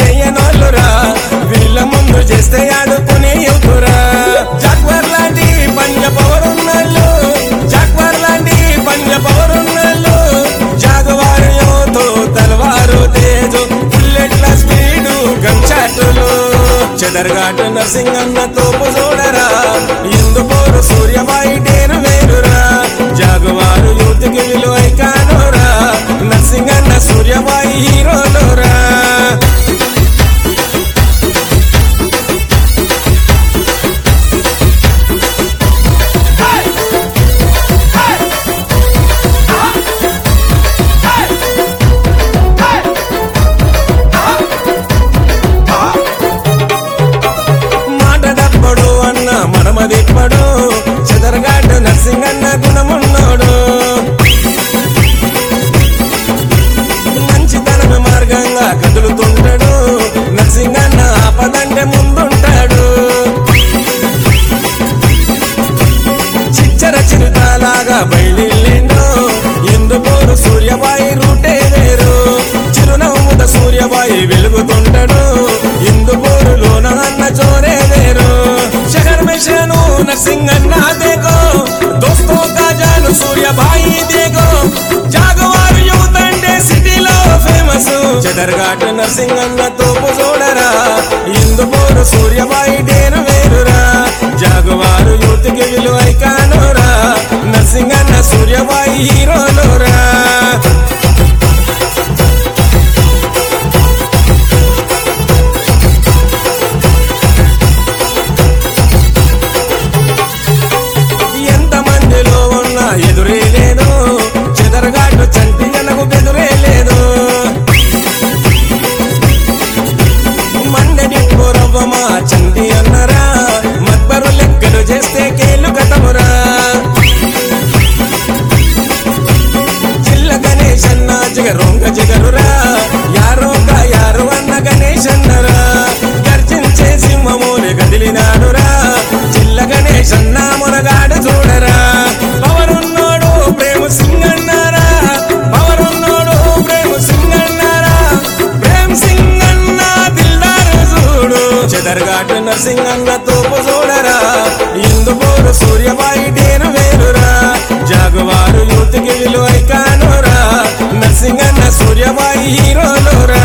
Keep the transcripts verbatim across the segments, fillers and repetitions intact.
చెయ్యనోళ్ళురా వీళ్ళ ముందు చేస్తే ఆడుకునే యువకురా జాగ్వర్ లాంటి పంజ పవరున్నాళ్ళు జాగ్వర్ లాంటి పంజ పవరున్నాళ్ళు జాగవారు యోతో తలవారు తేజు బుల్లెట్ల స్పీడు గంచాటులు చెదర్ఘాట్ నర్సింగన్న తోపు చూడరా ఇందుపోరు సూర్యబాయి టేరు వేరురా జాగవారు యూత్కి విలువై కానురా నర్సింగన్న సూర్యబాయి హీరోలురా మనమదిప్పడు చెదర్ఘాట్ నర్సింగన్న గుణమున్నోడు మంచితనమే మార్గంగా కదులుతుంటాడు నర్సింగన్న ఆపదంటే ముందుంటాడు చిచ్చర చిరుతాలాగా బయలుదేరిండు ఇందుపోరు సూర్యబాయి రూటే వేరు చిరునవ్వుత సూర్యబాయి వెలుగుతుంటాడు ఇందుపోరులోన అన్న చోరే వేరు शहर में शनू नरसिंगन्ना देखो दोस्तों का जानू सूर्यबाई देखो जागवार यूथ अंडे सिटी लो फेमस చెదర్ఘాట్ నర్సింగన్న తోపు చూడరా ఇందుపోరు సూర్యబాయి డేరు వేరురా జాగవారు యూత్ కి విలువై కానురా నర్సింగన్న సూర్యబాయి హీరోలురా ఎదురే లేదు చెదర్ఘాట్ చంటిగనకు బెదురే లేదు మండడి పొరవ్వమా చంటి అన్నరా మక్బరు లెక్కలు చేస్తే కేలు కథమురా జిల్ల గణేష్ అన్న జిగరొంగ జిగరురా యారోగా యారు అన్న గణేష్ అన్నరా గర్జించే సింహమూలి కదిలినాడురా జిల్ల గణేష్ అన్న మునగాడు చూడరా ప్రేమ సింగన్నారా పవరున్నోడు ప్రేమ సింగన్నారా ప్రేమ్ సింగన్న దిల్దారు చూడు చెదర్ఘాట్ నర్సింగన్న తోపు చూడరా ఇందుపోరు సూర్యబాయి డేరు వేరురా జాగవారు యూత్ కి విలువై కానురా నర్సింగన్న సూర్యబాయి హీరోలురా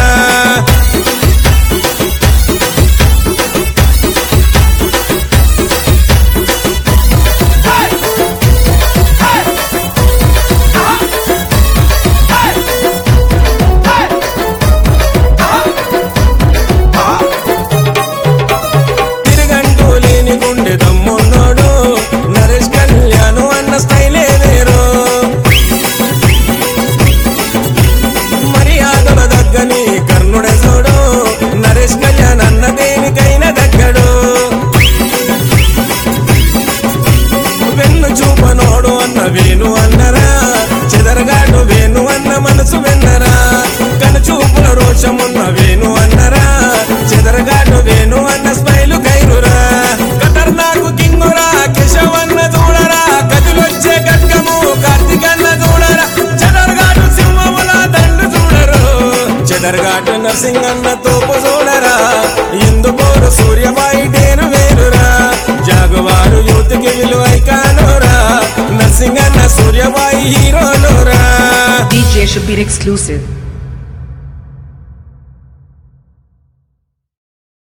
దమ్మున్నోడు నరేష్ కళ్యాణ్ అన్న స్టైలే వేరు మర్యాదల దగ్గని కర్ణుడే చూడు నరేష్ కళ్యాణ్ అన్న దేనికైనా దగ్గడు వెన్ను చూపనోడు అన్న వేణు అన్నరా చెదర్ఘాట్ వేణు అన్న మనసు వెన్నరా కనుచూపుల రోషమున్న వేణు అన్నరా చెదర్ఘాట్ వేణు అన్న స్మైలు కైరురా నాకు కింగురా కేశవన్న చూడరా కదిలొచ్చే గడ్గము కార్తికన్న చూడరా చెదర్ఘాట్ సింహముల దండు చూడరు చెదర్ఘాట్ నర్సింగన్న తోపు చూడరా ఇందుపోరు సూర్యబాయి డేరు వేరురా జాగవారు యూత్ కి విలువై కానురా నర్సింగన్న Suryabai హీరోలురా D J Shabir exclusive.